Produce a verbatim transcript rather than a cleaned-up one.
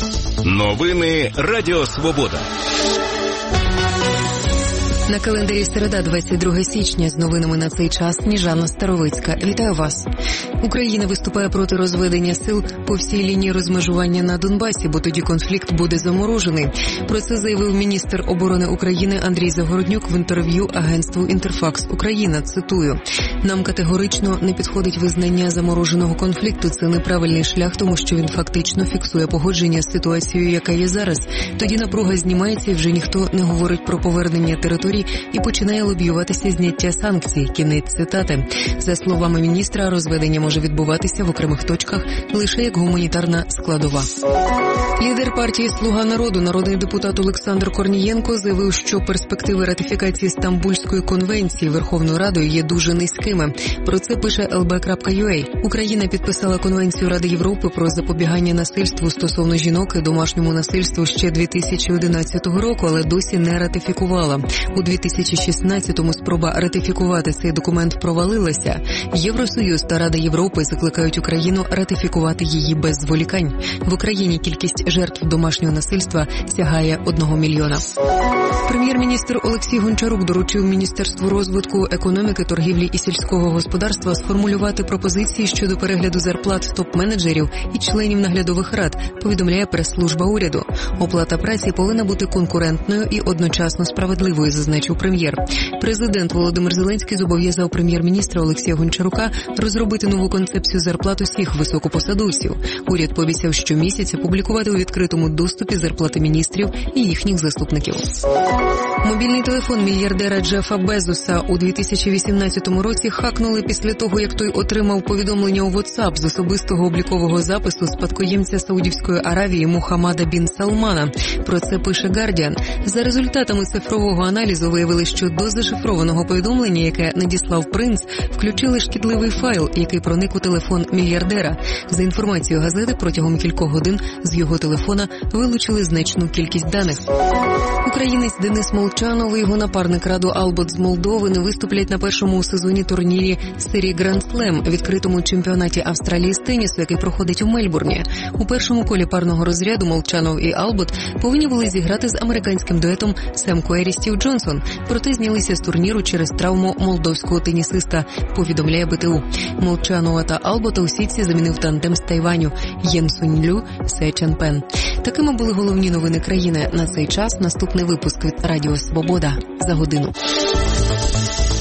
Новини Радіо Свобода. На календарі середа, двадцять друге січня, з новинами на цей час Сніжана Старовицька. Вітаю вас. Україна виступає проти розведення сил по всій лінії розмежування на Донбасі, бо тоді конфлікт буде заморожений. Про це заявив міністр оборони України Андрій Загороднюк в інтерв'ю агентству «Інтерфакс Україна». Цитую: «Нам категорично не підходить визнання замороженого конфлікту. Це неправильний шлях, тому що він фактично фіксує погодження з ситуацією, яка є зараз. Тоді напруга знімається і вже ніхто не говорить про повернення територій і починає лобіюватися зняття санкцій». Кінець цитати. За словами міністра, розведення може відбуватися в окремих точках лише як гуманітарна складова. Лідер партії «Слуга народу», народний депутат Олександр Корнієнко, заявив, що перспективи ратифікації Стамбульської конвенції Верховною Радою є дуже низькими. Про це пише ел бе крапка ю а. Україна підписала Конвенцію Ради Європи про запобігання насильству стосовно жінок і домашньому насильству ще дві тисячі одинадцятого року, але досі не ратифікувала. У дві тисячі шістнадцятому спроба ратифікувати цей документ провалилася. Євросоюз та Рада Європи закликають Україну ратифікувати її без зволікань. В Україні кількість жертв домашнього насильства сягає одного мільйона. Прем'єр-міністр Олексій Гончарук доручив Міністерству розвитку економіки, торгівлі і сільського господарства сформулювати пропозиції щодо перегляду зарплат топ-менеджерів і членів наглядових рад, повідомляє прес-служба уряду. Оплата праці повинна бути конкурентною і одночасно справедливою, зазначив прем'єр. Президент Володимир Зеленський зобов'язав прем'єр-міністра Олексія Гончарука розробити нову концепцію зарплат усіх високопосадовців. Уряд пообіцяв щомісяця публікувати у відкритому доступі зарплати міністрів і їхніх заступників. Мобільний телефон мільярдера Джефа Безоса у дві тисячі вісімнадцятому році хакнули після того, як той отримав повідомлення у WhatsApp з особистого облікового запису спадкоємця Саудівської Аравії Мухаммада бін Салмана. Про це пише Guardian. За результатами цифрового аналізу виявили, що до зашифрованого повідомлення, яке надіслав принц, включили шкідливий файл, який проник у телефон мільярдера. За інформацією газети, протягом кількох годин з його телефона вилучили значну кількість даних. Українець Денис Молчанов і його напарник Раду Албот з Молдови не виступлять на першому у сезоні турнірі серії Гранд Слем, відкритому чемпіонаті Австралії з тенісу, який проходить у Мельбурні. У першому колі парного розряду Молчанов і Албот повинні були зіграти з американським дуетом Сем Куері Стів Джонсон, проте знялися з турніру через травму молдовського тенісиста, повідомляє бе те у. Молчанова та Албота у сітці замінив тандем з Тайваню Єн Сунь Лю – Се Чен Пен. Такими були головні новини країни на цей час. Наступний випуск від Радіо Свобода за годину.